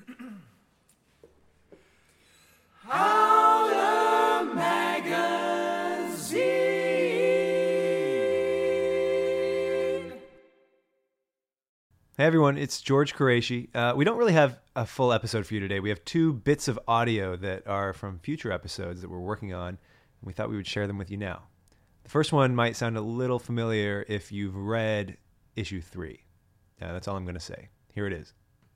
Howler Magazine. Hey everyone, it's George Qureshi. We don't really have a full episode for you today. We have 2 bits of audio that are from future episodes that we're working on, and we thought we would share them with you now. The first one might sound a little familiar if you've read issue 3. That's all I'm going to say. Here it is.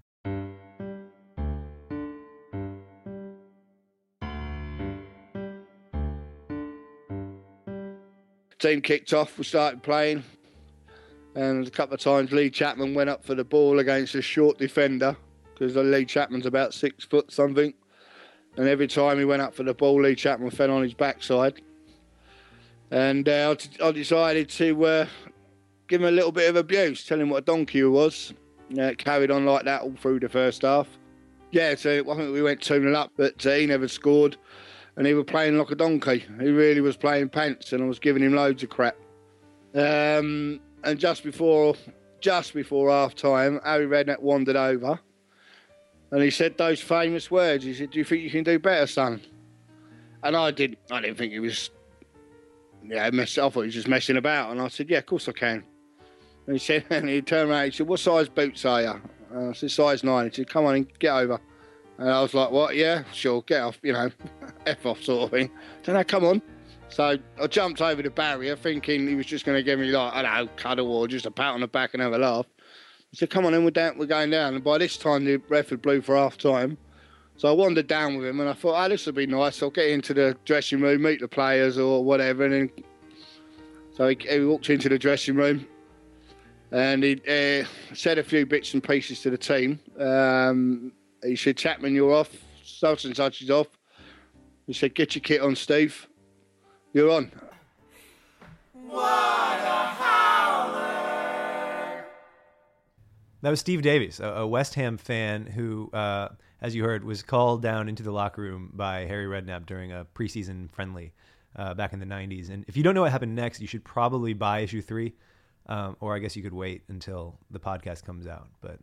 Team kicked off, we started playing, and a couple of times Lee Chapman went up for the ball against a short defender, because Lee Chapman's about 6 foot something, and every time he went up for the ball, Lee Chapman fell on his backside. And I decided to give him a little bit of abuse, tell him what a donkey he was. It carried on like that all through the first half. Yeah, so I think we went 2-0 up, but he never scored. And he was playing like a donkey. He really was playing pants, and I was giving him loads of crap. And just before half-time, Harry Redknapp wandered over, and he said those famous words. He said, "Do you think you can do better, son?" And I didn't think he was, I thought he was just messing about. And I said, "Yeah, of course I can." And he said, and he turned around, he said, "What size boots are you?" And I said, "Size 9. He said, "Come on and get over." And I was like, "What? Yeah, sure, get off, F off sort of thing." So now, come on. So I jumped over the barrier thinking he was just going to give me cuddle or just a pat on the back and have a laugh. He said, "Come on in, we're going down." And by this time, the ref had blew for half time. So I wandered down with him and I thought, this will be nice. I'll get into the dressing room, meet the players or whatever. And then, so he walked into the dressing room and he said a few bits and pieces to the team. He said, "Chapman, you're off. Such and such is off." He said, "Get your kit on, Steve. You're on." What a howler! That was Steve Davies, a West Ham fan who, as you heard, was called down into the locker room by Harry Redknapp during a preseason friendly back in the 90s. And if you don't know what happened next, you should probably buy issue 3, or I guess you could wait until the podcast comes out. But,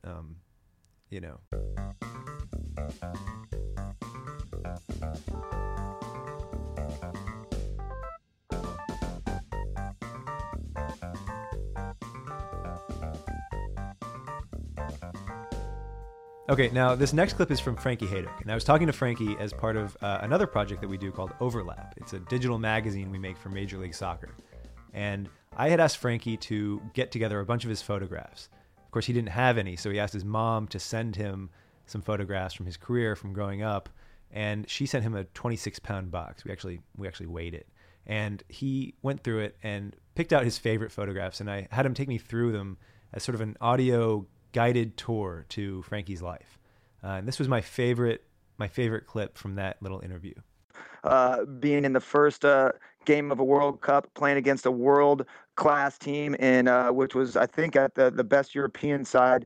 Okay, now this next clip is from Frankie Haydock, and I was talking to Frankie as part of another project that we do called Overlap. It's a digital magazine we make for Major League Soccer, and I had asked Frankie to get together a bunch of his photographs. Of course, he didn't have any, so he asked his mom to send him some photographs from his career, from growing up, and she sent him a 26-pound box. We actually weighed it, and he went through it and picked out his favorite photographs, and I had him take me through them as sort of an audio guided tour to Frankie's life. And this was my favorite clip from that little interview. Being in the first game of a World Cup, playing against a world-class team, which was, I think, at the best European side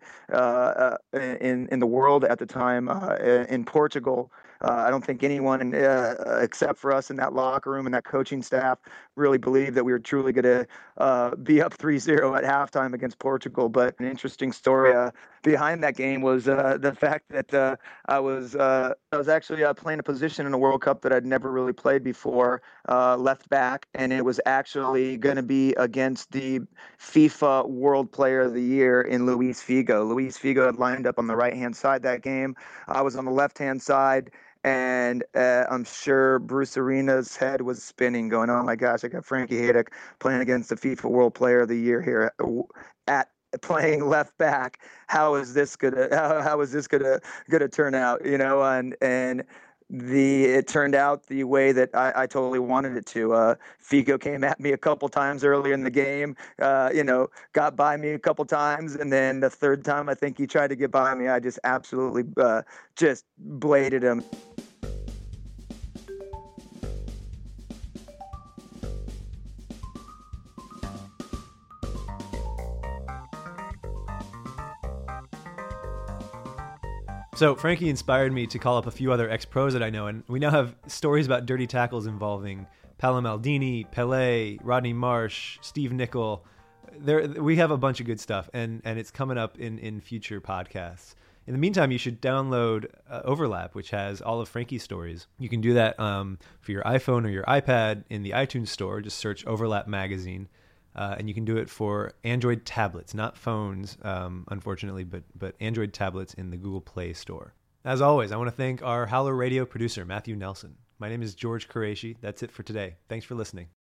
in the world at the time, in Portugal. I don't think anyone except for us in that locker room and that coaching staff really believed that we were truly going to be up 3-0 at halftime against Portugal. But an interesting story behind that game was the fact that I was actually playing a position in a World Cup that I'd never really played before, left back, and it was actually going to be against the FIFA World Player of the Year in Luis Figo. Luis Figo had lined up on the right-hand side that game. I was on the left-hand side. And I'm sure Bruce Arena's head was spinning, going, "Oh my gosh, I got Frankie Haydock playing against the FIFA World Player of the Year here at playing left back. How is this gonna turn out?" And it turned out the way that I totally wanted it to. Figo came at me a couple times earlier in the game, got by me a couple times. And then the third time I think he tried to get by me, I just absolutely just bladed him. So Frankie inspired me to call up a few other ex-pros that I know, and we now have stories about dirty tackles involving Paolo Maldini, Pelé, Rodney Marsh, Steve Nicol. We have a bunch of good stuff, and it's coming up in future podcasts. In the meantime, you should download Overlap, which has all of Frankie's stories. You can do that for your iPhone or your iPad in the iTunes store. Just search Overlap Magazine. And you can do it for Android tablets, not phones, unfortunately, but Android tablets in the Google Play Store. As always, I want to thank our Howler Radio producer, Matthew Nelson. My name is George Qureshi. That's it for today. Thanks for listening.